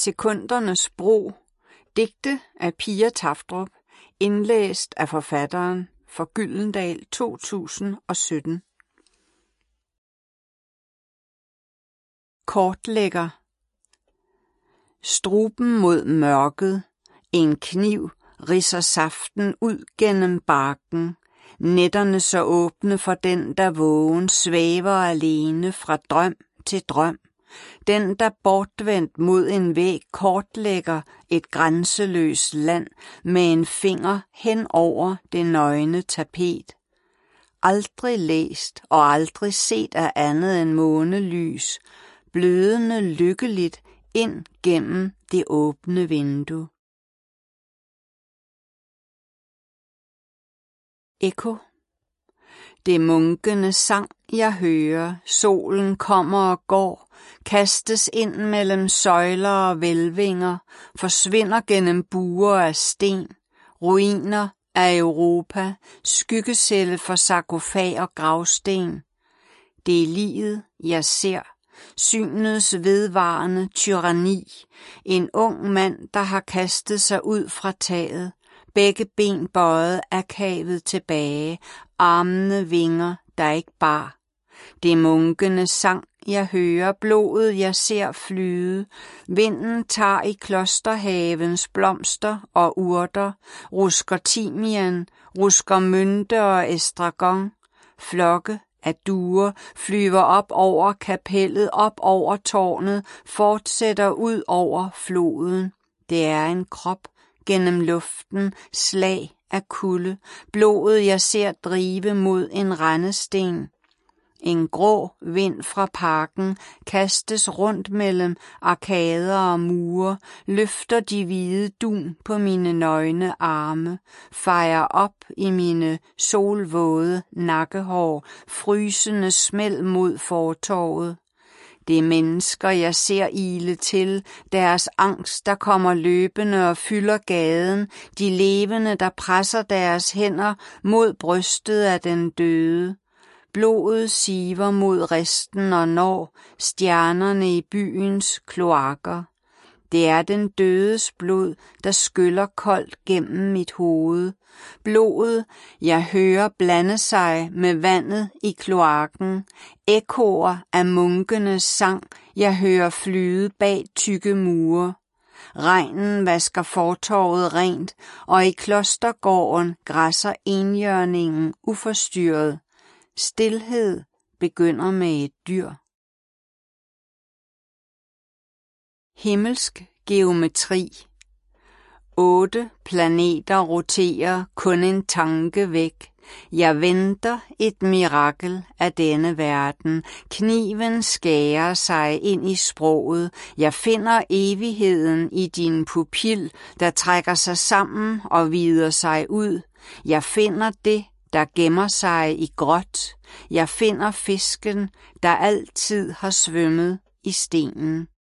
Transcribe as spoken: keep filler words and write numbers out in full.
Sekundernes bro. Digte af Pia Tafdrup. Indlæst af forfatteren for Gyldendal to tusind og sytten. Kortlægger. Struben mod mørket. En kniv ridser saften ud gennem barken. Nætterne så åbne for den, der vågen svæver alene fra drøm til drøm. Den, der bortvendt mod en væg kortlægger et grænseløst land med en finger hen over det nøgne tapet. Aldrig læst og aldrig set af andet end månelys, blødende lykkeligt ind gennem det åbne vindue. Ekko. Det er munkenes sang, jeg hører, solen kommer og går, kastes ind mellem søjler og hvælvinger, forsvinder gennem buer af sten, ruiner af Europa, skyggecelle for sarkofag og gravsten. Det er livet, jeg ser, synets vedvarende tyranni, en ung mand, der har kastet sig ud fra taget, begge ben bøjet akavet tilbage, armene vinger, der ikke bar. Det er munkenes sang, jeg hører, blodet jeg ser flyde. Vinden tager i klosterhavens blomster og urter, rusker timian, rusker mynte og estragon. Flokke af duer flyver op over kapellet, op over tårnet, fortsætter ud over floden. Det er en krop gennem luften, slag af kulde, blodet jeg ser drive mod en rendesten. En grå vind fra parken kastes rundt mellem arkader og mure, løfter de hvide dun på mine nøgne arme, fejer op i mine solvåde nakkehår, frysende smæld mod fortovet. Det er mennesker, jeg ser ile til, deres angst, der kommer løbende og fylder gaden, de levende, der presser deres hænder mod brystet af den døde. Blodet siver mod risten og når stjernerne i byens kloakker. Det er den dødes blod, der skyller koldt gennem mit hoved. Blodet, jeg hører blande sig med vandet i kloakken. Ekkoer af munkenes sang, jeg hører flyde bag tykke mure. Regnen vasker fortovet rent, og i klostergården græsser enhjørningen uforstyrret. Stilhed begynder med et dyr. Himmelsk geometri. Otte planeter roterer kun en tanke væk. Jeg venter et mirakel af denne verden. Kniven skærer sig ind i sproget. Jeg finder evigheden i din pupil, der trækker sig sammen og vider sig ud. Jeg finder det, der gemmer sig i gråt. Jeg finder fisken, der altid har svømmet i stenen.